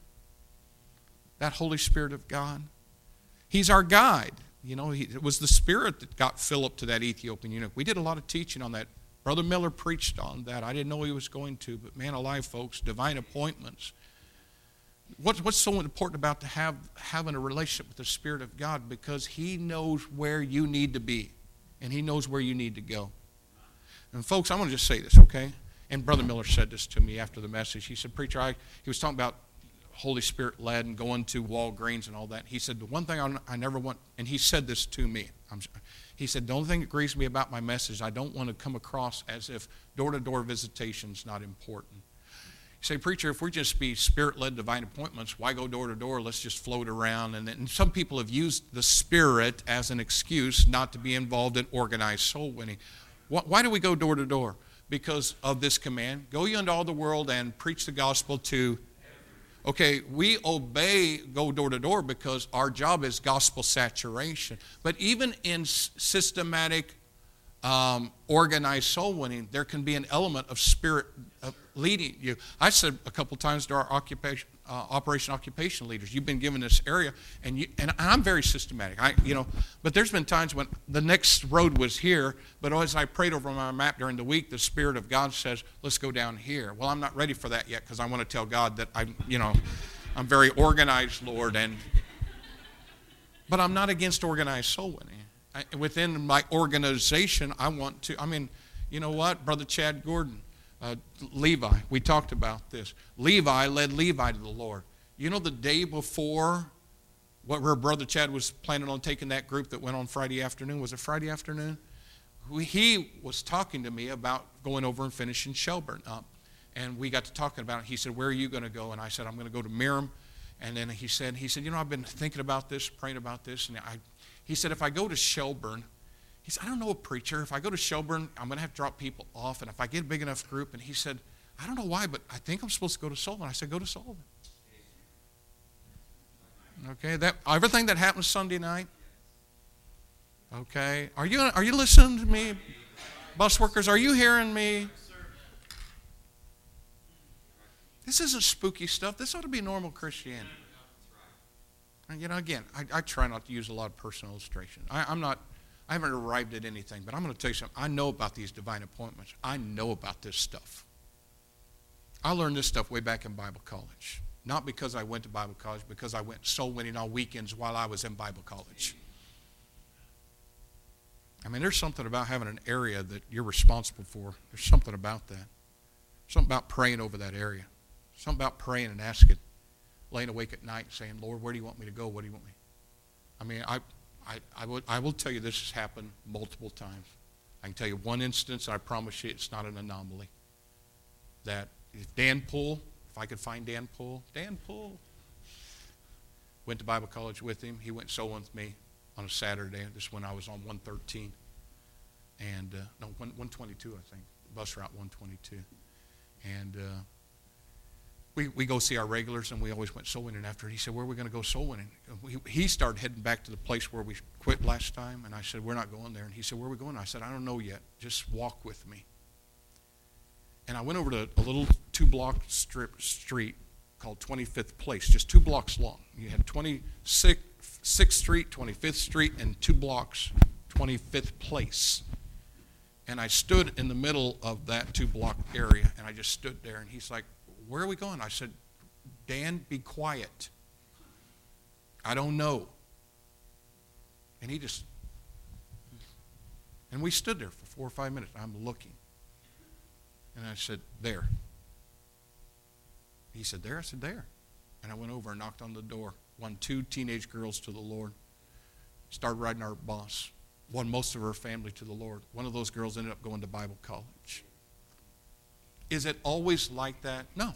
That Holy Spirit of God? He's our guide. You know, he, it was the Spirit that got Philip to that Ethiopian eunuch. We did a lot of teaching on that. Brother Miller preached on that. I didn't know he was going to, but man alive, folks, divine appointments. What's, what's so important about to have having a relationship with the Spirit of God? Because he knows where you need to be, and he knows where you need to go. And folks, I'm going to just say this, okay? And Brother Miller said this to me after the message. He said, preacher, I, he was talking about Holy Spirit led and going to Walgreens and all that. He said, the one thing I, I never want, and he said this to me, I'm, he said, the only thing that grieves me about my message, I don't want to come across as if door-to-door visitation is not important. You say, preacher, if we just be Spirit-led divine appointments, why go door to door? Let's just float around. And, and some people have used the Spirit as an excuse not to be involved in organized soul winning. Why, why do we go door to door? Because of this command, go ye into all the world and preach the gospel to. Okay, we obey go door to door because our job is gospel saturation. But even in systematic, um, organized soul winning, there can be an element of Spirit uh, leading you. I said a couple times to our occupation, uh, Operation Occupation leaders, you've been given this area, and you, and I'm very systematic. I, you know, but there's been times when the next road was here, but as I prayed over my map during the week, the Spirit of God says, "Let's go down here." Well, I'm not ready for that yet because I want to tell God that I'm, you know, I'm very organized, Lord, and but I'm not against organized soul winning. I, within my organization, I want to. I mean, you know what, Brother Chad Gordon. Uh, Levi, we talked about this. Levi led Levi to the Lord. You know, the day before, what where Brother Chad was planning on taking that group that went on Friday afternoon, was it Friday afternoon? We, he was talking to me about going over and finishing Shelburne up. And we got to talking about it. He said, where are you going to go? And I said, I'm going to go to Miram. And then he said, he said, you know, I've been thinking about this, praying about this. And I, he said, if I go to Shelburne, he said, I don't know a preacher. If I go to Shelburne, I'm going to have to drop people off. And if I get a big enough group, and he said, I don't know why, but I think I'm supposed to go to Sullivan. I said, go to Sullivan. Okay, that everything that happened Sunday night. Okay, are you are you listening to me, bus workers? Are you hearing me? This isn't spooky stuff. This ought to be normal Christianity. And you know, again, I, I try not to use a lot of personal illustration. I, I'm not. I haven't arrived at anything, but I'm going to tell you something. I know about these divine appointments. I know about this stuff. I learned this stuff way back in Bible college. Not because I went to Bible college, because I went soul winning on weekends while I was in Bible college. I mean, there's something about having an area that you're responsible for. There's something about that. Something about praying over that area. Something about praying and asking, laying awake at night saying, Lord, where do you want me to go? What do you want me? I mean, I... I, I, would, I will tell you this has happened multiple times. I can tell you one instance, I promise you it's not an anomaly. That if Dan Poole, if I could find Dan Poole, Dan Poole, went to Bible college with him. He went sowing with me on a Saturday. This is when I was on one thirteen. And, uh, no, one twenty-two, I think. Bus route one twenty-two. And uh, we we go see our regulars, and we always went soul winning after. He said, where are we going to go soul winning? We, he started heading back to the place where we quit last time. And I said, we're not going there. And he said, where are we going? I said, I don't know yet. Just walk with me. And I went over to a little two-block strip street called twenty-fifth Place, just two blocks long. You had twenty-sixth Street, twenty-fifth Street, and two blocks, twenty-fifth Place. And I stood in the middle of that two-block area, and I just stood there. And he's like, where are we going? I said, Dan, be quiet. I don't know. And he just, and we stood there for four or five minutes. I'm looking. And I said, there. He said, there? I said, there. And I went over and knocked on the door. Won two teenage girls to the Lord. Started riding our bus. Won most of her family to the Lord. One of those girls ended up going to Bible college. Is it always like that? No.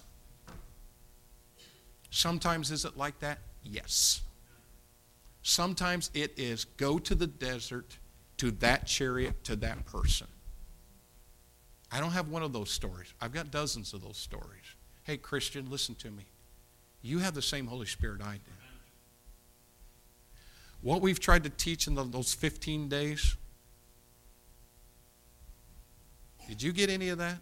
Sometimes is it like that? Yes. Sometimes it is go to the desert, to that chariot, to that person. I don't have one of those stories. I've got dozens of those stories. Hey, Christian, listen to me. You have the same Holy Spirit I do. What we've tried to teach in the, those fifteen days, did you get any of that?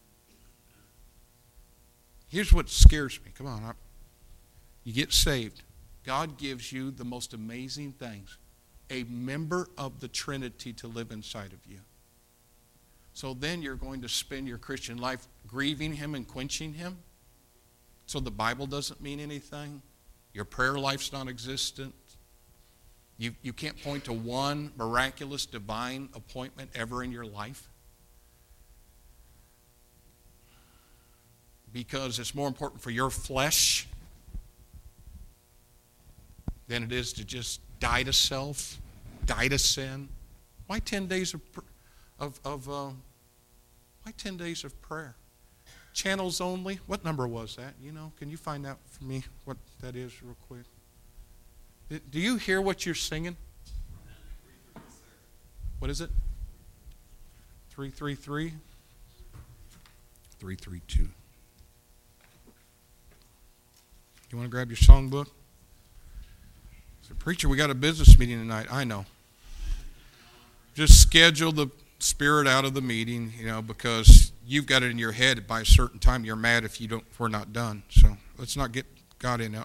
Here's what scares me. Come on. I, you get saved. God gives you the most amazing things. A member of the Trinity to live inside of you. So then you're going to spend your Christian life grieving Him and quenching Him. So the Bible doesn't mean anything. Your prayer life's non-existent. You, you can't point to one miraculous divine appointment ever in your life. Because it's more important for your flesh than it is to just die to self, die to sin. Why ten days of of of uh, why ten days of prayer? Channels only. What number was that? You know, can you find out for me what that is real quick? Do you hear what you're singing? What is it? Three three three. Three three two. You want to grab your songbook? So, preacher, we got a business meeting tonight. I know. Just schedule the spirit out of the meeting, you know, because you've got it in your head by a certain time. You're mad if you don't. If we're not done. So let's not get God in out.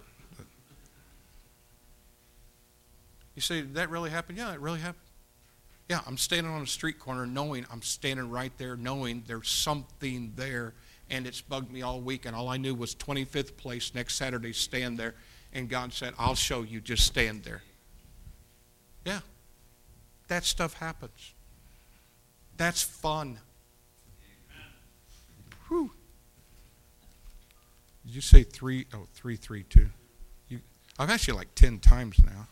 You say, did that really happen? Yeah, it really happened. Yeah, I'm standing on a street corner knowing I'm standing right there, knowing there's something there. And it's bugged me all week, and all I knew was twenty-fifth Place next Saturday, stand there. And God said, I'll show you, just stand there. Yeah, that stuff happens. That's fun. Whew. Did you say three? Oh, three, three, two. You, I've asked you like ten times now.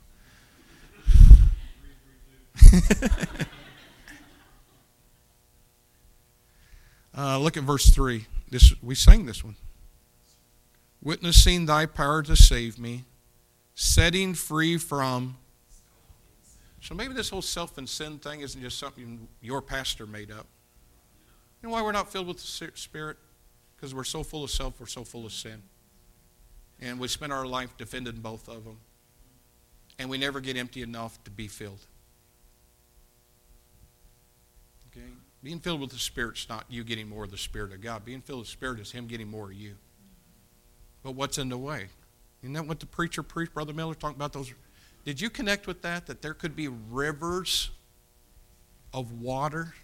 uh, look at verse three. This, we sang this one. Witnessing thy power to save me, setting free from. So maybe this whole self and sin thing isn't just something your pastor made up. You know why we're not filled with the Spirit? Because we're so full of self, we're so full of sin. And we spend our life defending both of them. And we never get empty enough to be filled. Okay? Being filled with the Spirit's not you getting more of the Spirit of God. Being filled with the Spirit is Him getting more of you. But what's in the way? Isn't that what the preacher preached, Brother Miller, talking about those? Did you connect with that, that there could be rivers of water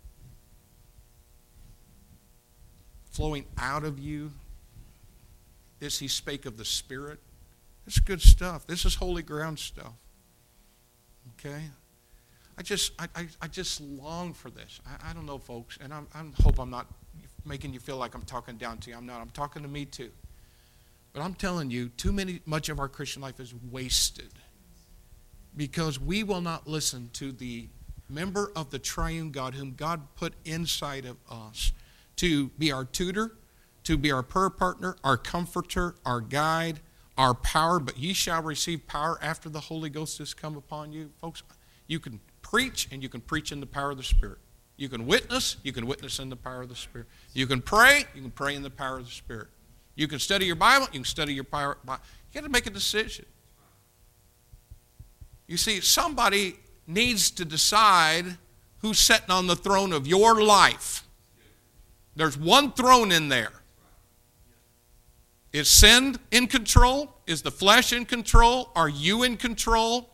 flowing out of you? This, he spake of the Spirit. This is good stuff. This is holy ground stuff. Okay? I just I, I, I just long for this. I, I don't know, folks, and I hope I'm not making you feel like I'm talking down to you. I'm not. I'm talking to me too. But I'm telling you, too many much of our Christian life is wasted. because we will not listen to the member of the triune God whom God put inside of us to be our tutor, to be our prayer partner, our comforter, our guide, our power. But ye shall receive power after the Holy Ghost has come upon you. Folks, you can preach, and you can preach in the power of the Spirit. You can witness, you can witness in the power of the Spirit. You can pray, you can pray in the power of the Spirit. You can study your Bible, you can study your power. You got to make a decision. You see, somebody needs to decide who's sitting on the throne of your life. There's one throne in there. Is sin in control? Is the flesh in control? Are you in control?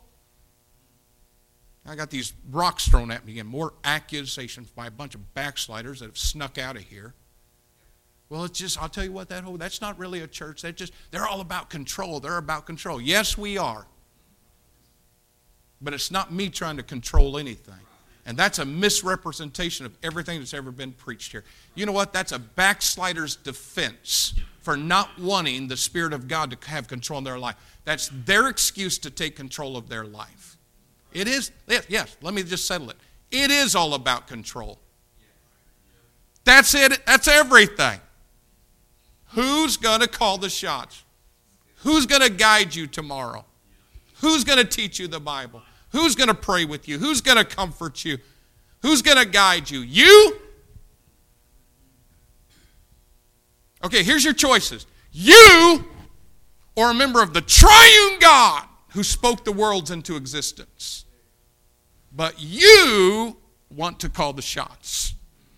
I got these rocks thrown at me again. More accusations by a bunch of backsliders that have snuck out of here. Well, it's just, I'll tell you what, that whole, that's not really a church. That just, they're all about control. They're about control. Yes, we are. But it's not me trying to control anything. And that's a misrepresentation of everything that's ever been preached here. You know what? That's a backslider's defense for not wanting the Spirit of God to have control in their life. That's their excuse to take control of their life. It is, yes, let me just settle it. It is all about control. That's it. That's everything. Who's going to call the shots? Who's going to guide you tomorrow? Who's going to teach you the Bible? Who's going to pray with you? Who's going to comfort you? Who's going to guide you? You? Okay, here's your choices. You or a member of the triune God who spoke the worlds into existence. But you want to call the shots.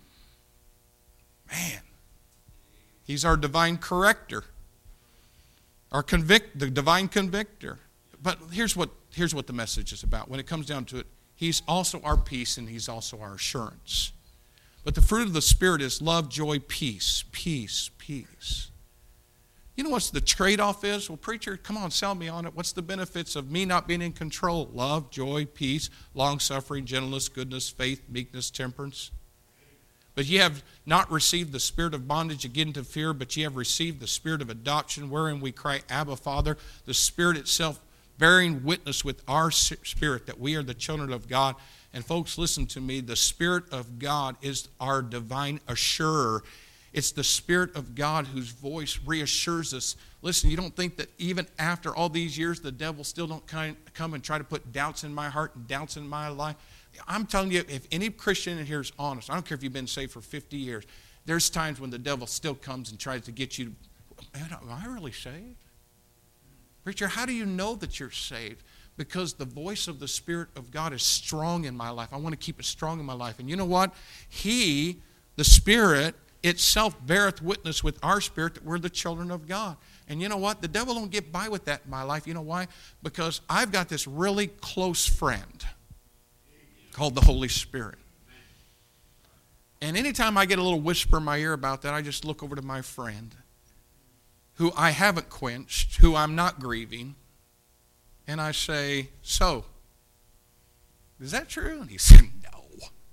Man, he's our divine corrector, our convict, the divine convictor. But here's what here's what the message is about. When it comes down to it, he's also our peace and he's also our assurance. But the fruit of the Spirit is love, joy, peace, peace, peace. You know what the trade-off is? Well, preacher, come on, sell me on it. What's the benefits of me not being in control? Love, joy, peace, long-suffering, gentleness, goodness, faith, meekness, temperance. But ye have not received the spirit of bondage again to fear, but ye have received the spirit of adoption, wherein we cry, Abba, Father. The Spirit itself bearing witness with our spirit that we are the children of God. And folks, listen to me. The Spirit of God is our divine assurer. It's the Spirit of God whose voice reassures us. Listen, you don't think that even after all these years, the devil still don't come and try to put doubts in my heart and doubts in my life? I'm telling you, if any Christian in here is honest, I don't care if you've been saved for fifty years, there's times when the devil still comes and tries to get you, man, am I really saved? Preacher, how do you know that you're saved? Because the voice of the Spirit of God is strong in my life. I want to keep it strong in my life. And you know what? He, the Spirit itself, beareth witness with our spirit that we're the children of God. And you know what? The devil don't get by with that in my life. You know why? Because I've got this really close friend called the Holy Spirit. And anytime I get a little whisper in my ear about that, I just look over to my friend, who I haven't quenched, who I'm not grieving, and I say, so, is that true? And he said, no.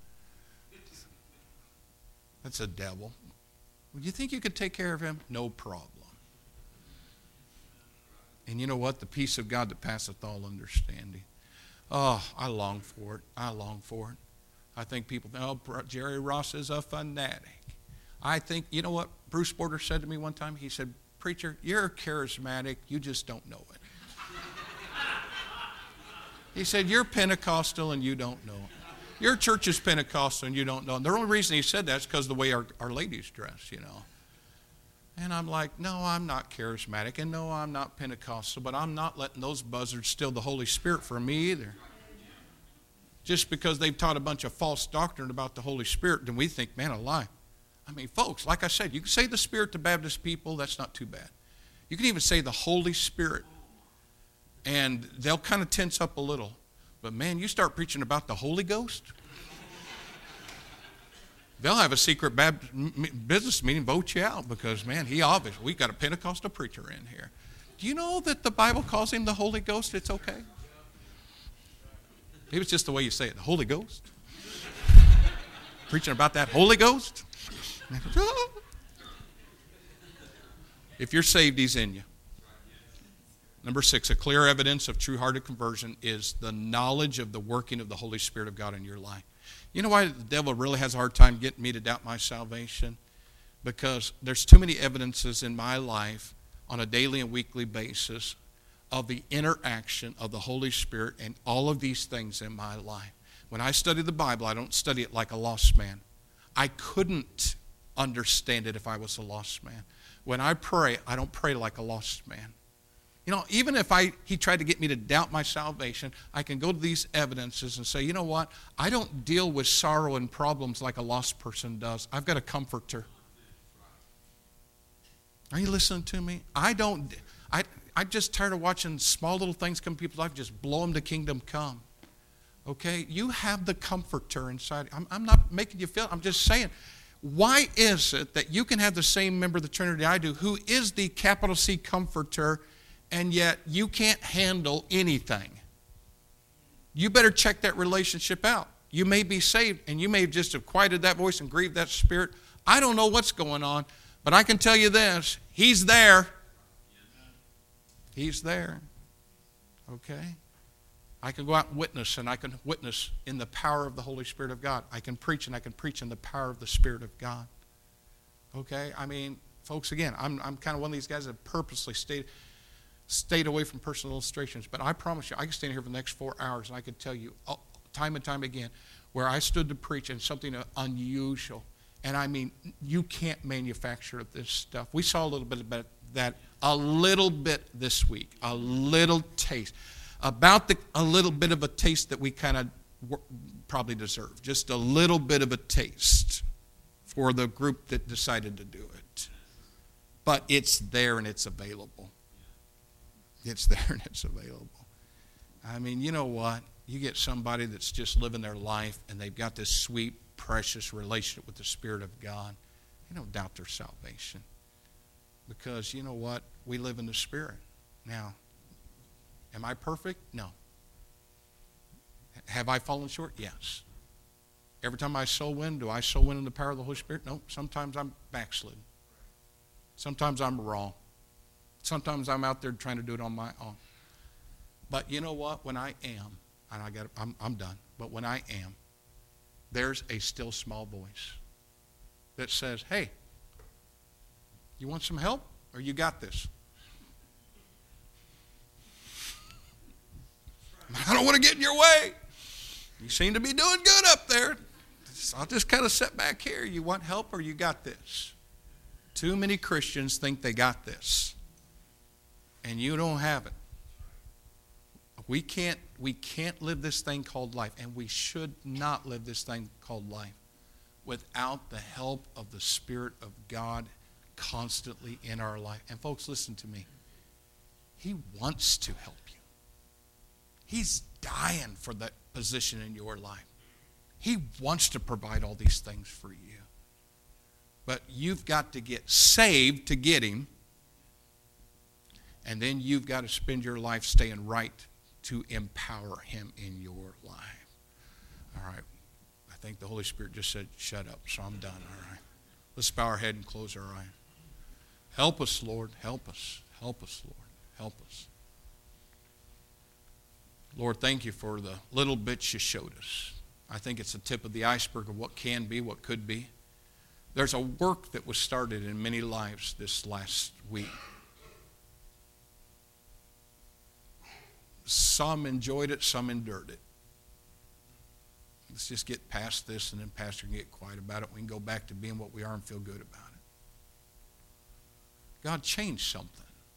That's a devil. Well, you think you could take care of him? No problem. And you know what? The peace of God that passeth all understanding. Oh, I long for it. I long for it. I think people think, oh, Jerry Ross is a fanatic. I think, you know what Bruce Porter said to me one time? He said, preacher, you're charismatic. You just don't know it. He said, you're Pentecostal and you don't know it. Your church is Pentecostal and you don't know it. And the only reason he said that is because of the way our, our ladies dress, you know. And I'm like, no, I'm not charismatic, and no, I'm not Pentecostal, but I'm not letting those buzzards steal the Holy Spirit from me either. Just because they've taught a bunch of false doctrine about the Holy Spirit, then we think, man alive. I mean, folks, like I said, you can say the Spirit to Baptist people, that's not too bad. You can even say the Holy Spirit, and they'll kind of tense up a little. But man, you start preaching about the Holy Ghost, they'll have a secret Baptist business meeting, vote you out, because, man, he obviously, we've got a Pentecostal preacher in here. Do you know that the Bible calls him the Holy Ghost? It's okay. Maybe it's just the way you say it, the Holy Ghost. Preaching about that Holy Ghost. If you're saved, he's in you. Number six, a clear evidence of true-hearted conversion is the knowledge of the working of the Holy Spirit of God in your life. You know why the devil really has a hard time getting me to doubt my salvation? Because there's too many evidences in my life on a daily and weekly basis of the interaction of the Holy Spirit and all of these things in my life. When I study the Bible, I don't study it like a lost man. I couldn't understand it if I was a lost man. When I pray, I don't pray like a lost man. You know, even if I he tried to get me to doubt my salvation, I can go to these evidences and say, you know what? I don't deal with sorrow and problems like a lost person does. I've got a comforter. Are you listening to me? I don't, I, I'm just tired of watching small little things come in people's life, just blow them to kingdom come. Okay? You have the comforter inside. I'm, I'm not making you feel, I'm just saying, why is it that you can have the same member of the Trinity I do, who is the capital C comforter, and yet you can't handle anything? You better check that relationship out. You may be saved, and you may just have quieted that voice and grieved that spirit. I don't know what's going on, but I can tell you this. He's there. He's there. Okay? I can go out and witness, and I can witness in the power of the Holy Spirit of God. I can preach, and I can preach in the power of the Spirit of God. Okay? I mean, folks, again, I'm, I'm kind of one of these guys that purposely stayed, stayed away from personal illustrations. But I promise you, I can stand here for the next four hours, and I can tell you oh, time and time again where I stood to preach and something unusual. And I mean, you can't manufacture this stuff. We saw a little bit about that, a little bit this week, a little taste. About the, a little bit of a taste that we kind of probably deserve. Just a little bit of a taste for the group that decided to do it. But it's there and it's available. It's there and it's available. I mean, you know what? You get somebody that's just living their life and they've got this sweet, precious relationship with the Spirit of God. You don't doubt their salvation. Because you know what? We live in the Spirit. Now, am I perfect? No. Have I fallen short? Yes. Every time I soul win, do I soul win in the power of the Holy Spirit? No. Sometimes I'm backslidden. Sometimes I'm wrong. Sometimes I'm out there trying to do it on my own. But you know what? When I am, and I got, I'm, I'm done. But when I am, there's a still small voice that says, "Hey, you want some help, or you got this?" I don't want to get in your way. You seem to be doing good up there. I'll just kind of sit back here. You want help, or you got this? Too many Christians think they got this, and you don't have it. We can't, we can't live this thing called life, and we should not live this thing called life without the help of the Spirit of God constantly in our life. And folks, listen to me. He wants to help you. He's dying for that position in your life. He wants to provide all these things for you. But you've got to get saved to get him. And then you've got to spend your life staying right to empower him in your life. All right. I think the Holy Spirit just said, shut up, so I'm done. All right. Let's bow our head and close our eyes. Help us, Lord. Help us. Help us, Lord. Help us. Lord, thank you for the little bits you showed us. I think it's the tip of the iceberg of what can be, what could be. There's a work that was started in many lives this last week. Some enjoyed it, some endured it. Let's just get past this, and then Pastor can get quiet about it. We can go back to being what we are and feel good about it. God, change something.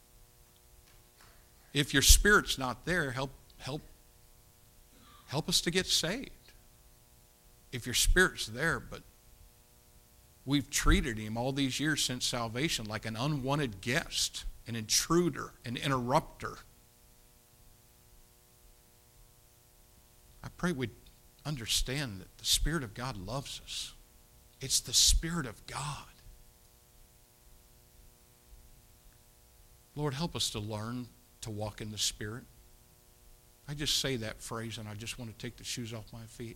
If your Spirit's not there, help help help us to get saved. If your Spirit's there, but we've treated him all these years since salvation like an unwanted guest, an intruder, an interrupter. I pray we'd understand that the Spirit of God loves us. It's the Spirit of God. Lord, help us to learn to walk in the Spirit. I just say that phrase and I just want to take the shoes off my feet.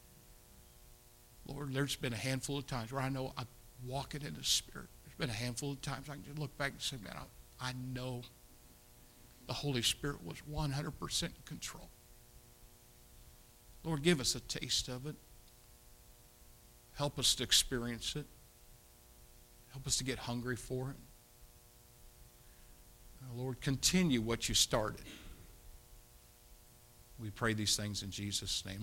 Lord, there's been a handful of times where I know I'm walking in the Spirit. There's been a handful of times I can just look back and say, man, I, I know the Holy Spirit was one hundred percent in control. Lord, give us a taste of it. Help us to experience it. Help us to get hungry for it. Lord, continue what you started. We pray these things in Jesus' name.